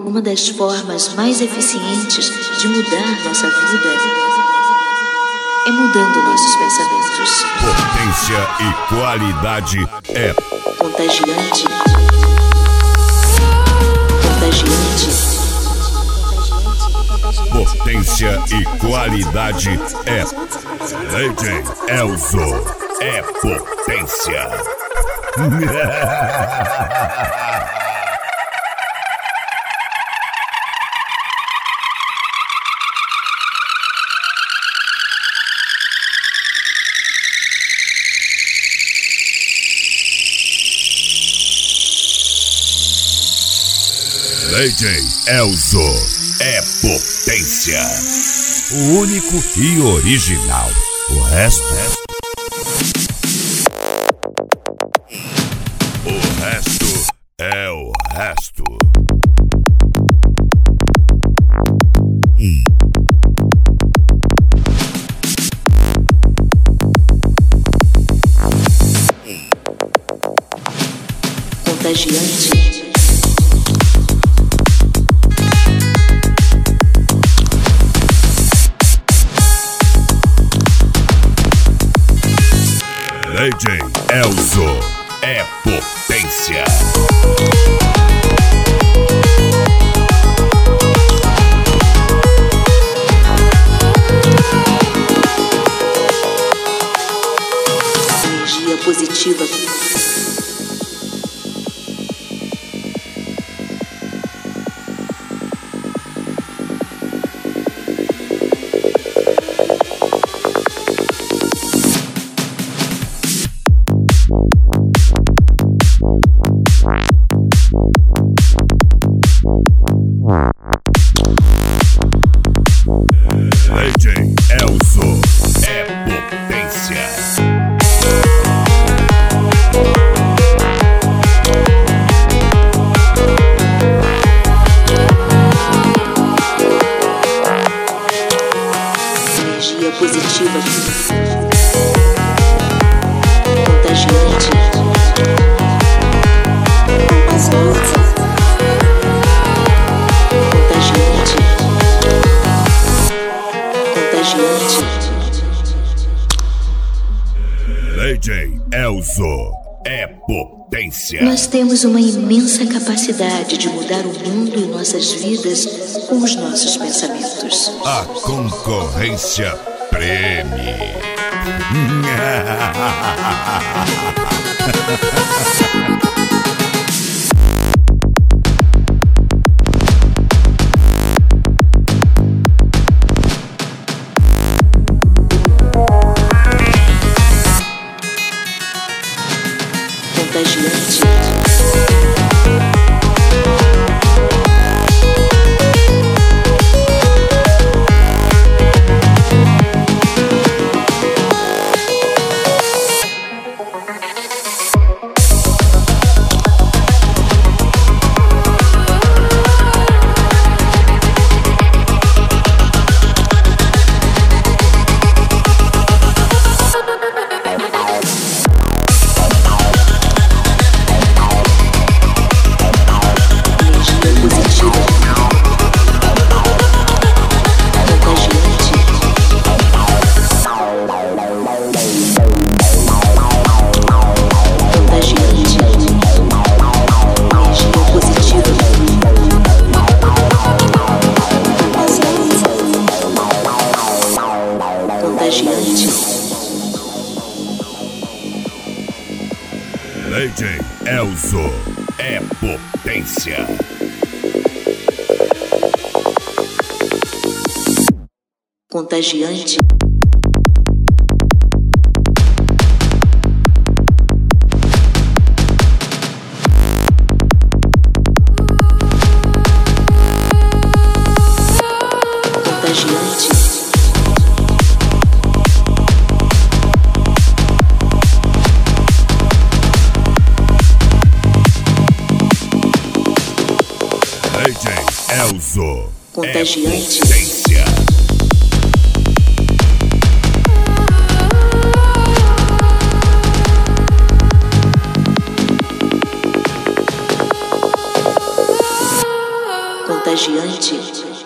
Uma das formas mais eficientes de mudar nossa vida é mudando nossos pensamentos. Potência e qualidade é Contagiante. Contagiante. potência e qualidade é Lady Elzo é potência. Lady Elzo é potência. O único e original. O resto é o resto. Contagiante. Lady Elzo é potência. Energia positiva. Lady Elzo é potência. Energia positiva. Contagiante. Contagiante. Contagiante. Lady Elzo é potência. Nós temos uma imensa capacidade de mudar o mundo e nossas vidas com os nossos pensamentos. A concorrência preme. Contagiante. Lady Elzo é potência. Contagiante. Contagiante. Lady Elzo Contagiante. é potência. contagiante